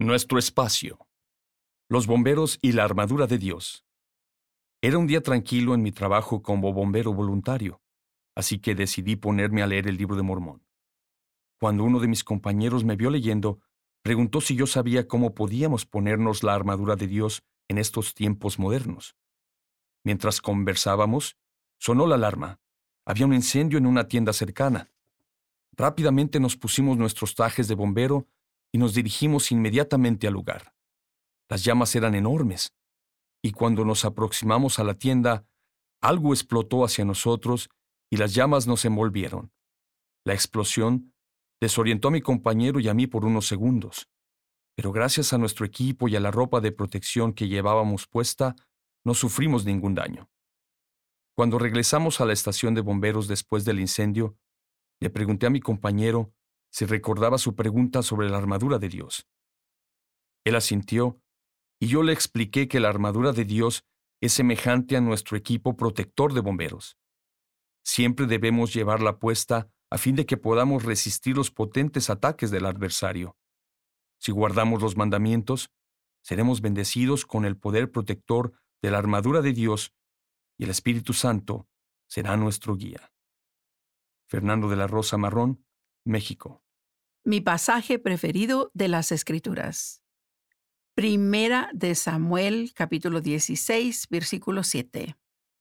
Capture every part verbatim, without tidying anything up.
Nuestro espacio. Los bomberos y la armadura de Dios. Era un día tranquilo en mi trabajo como bombero voluntario, así que decidí ponerme a leer el libro de Mormón. Cuando uno de mis compañeros me vio leyendo, preguntó si yo sabía cómo podíamos ponernos la armadura de Dios en estos tiempos modernos. Mientras conversábamos, sonó la alarma. Había un incendio en una tienda cercana. Rápidamente nos pusimos nuestros trajes de bombero y nos dirigimos inmediatamente al lugar. Las llamas eran enormes, y cuando nos aproximamos a la tienda, algo explotó hacia nosotros y las llamas nos envolvieron. La explosión desorientó a mi compañero y a mí por unos segundos, pero gracias a nuestro equipo y a la ropa de protección que llevábamos puesta, no sufrimos ningún daño. Cuando regresamos a la estación de bomberos después del incendio, le pregunté a mi compañero si recordaba su pregunta sobre la armadura de Dios. Él asintió, y yo le expliqué que la armadura de Dios es semejante a nuestro equipo protector de bomberos. Siempre debemos llevarla puesta a fin de que podamos resistir los potentes ataques del adversario. Si guardamos los mandamientos, seremos bendecidos con el poder protector de la armadura de Dios y el Espíritu Santo será nuestro guía. Fernando de la Rosa Marrón, México. Mi pasaje preferido de las Escrituras. Primera de Samuel, capítulo dieciséis, versículo siete.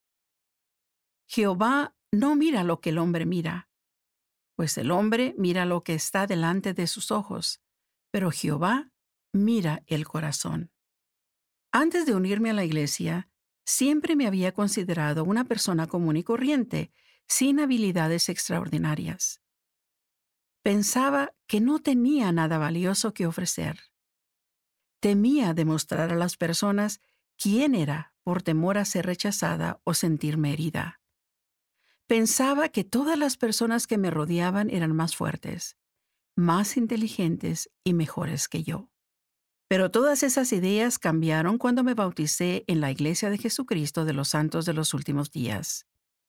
Jehová no mira lo que el hombre mira, pues el hombre mira lo que está delante de sus ojos, pero Jehová mira el corazón. Antes de unirme a la iglesia, siempre me había considerado una persona común y corriente, sin habilidades extraordinarias. Pensaba que no tenía nada valioso que ofrecer. Temía demostrar a las personas quién era por temor a ser rechazada o sentirme herida. Pensaba que todas las personas que me rodeaban eran más fuertes, más inteligentes y mejores que yo. Pero todas esas ideas cambiaron cuando me bauticé en la Iglesia de Jesucristo de los Santos de los Últimos Días.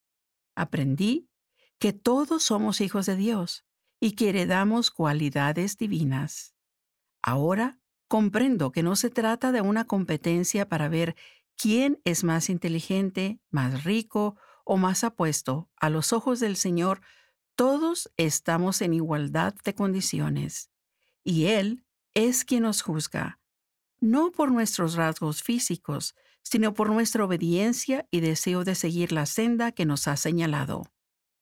Aprendí que todos somos hijos de Dios y que heredamos cualidades divinas. Ahora comprendo que no se trata de una competencia para ver quién es más inteligente, más rico o más apuesto. A los ojos del Señor, todos estamos en igualdad de condiciones, y Él es quien nos juzga, no por nuestros rasgos físicos, sino por nuestra obediencia y deseo de seguir la senda que nos ha señalado.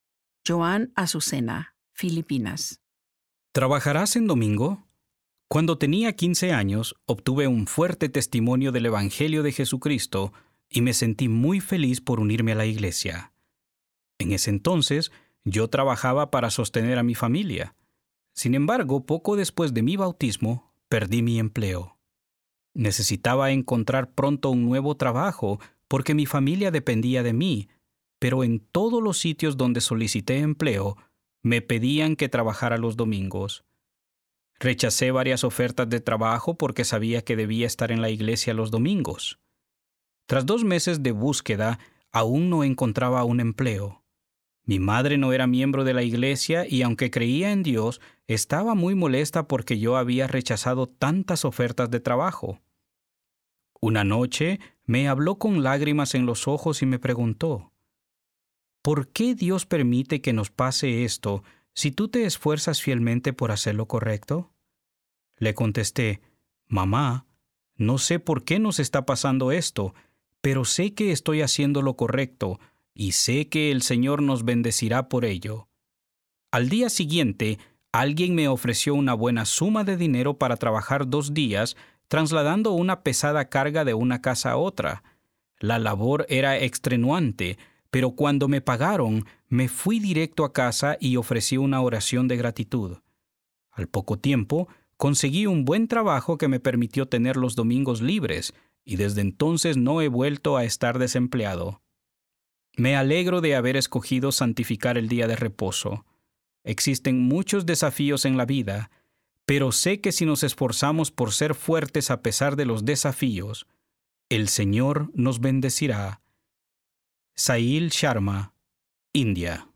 Joan Azucena, Filipinas. ¿Trabajarás en domingo? Cuando tenía quince años, obtuve un fuerte testimonio del Evangelio de Jesucristo y me sentí muy feliz por unirme a la iglesia. En ese entonces, yo trabajaba para sostener a mi familia. Sin embargo, poco después de mi bautismo, perdí mi empleo. Necesitaba encontrar pronto un nuevo trabajo porque mi familia dependía de mí, pero en todos los sitios donde solicité empleo, me pedían que trabajara los domingos. Rechacé varias ofertas de trabajo porque sabía que debía estar en la iglesia los domingos. Tras dos meses de búsqueda, aún no encontraba un empleo. Mi madre no era miembro de la iglesia y aunque creía en Dios, estaba muy molesta porque yo había rechazado tantas ofertas de trabajo. Una noche me habló con lágrimas en los ojos y me preguntó, ¿por qué Dios permite que nos pase esto si tú te esfuerzas fielmente por hacer lo correcto? Le contesté, mamá, no sé por qué nos está pasando esto, pero sé que estoy haciendo lo correcto y sé que el Señor nos bendecirá por ello. Al día siguiente, alguien me ofreció una buena suma de dinero para trabajar dos días, trasladando una pesada carga de una casa a otra. La labor era extenuante, pero cuando me pagaron, me fui directo a casa y ofrecí una oración de gratitud. Al poco tiempo, conseguí un buen trabajo que me permitió tener los domingos libres, y desde entonces no he vuelto a estar desempleado. Me alegro de haber escogido santificar el día de reposo. Existen muchos desafíos en la vida, pero sé que si nos esforzamos por ser fuertes a pesar de los desafíos, el Señor nos bendecirá. Sahil Sharma, India.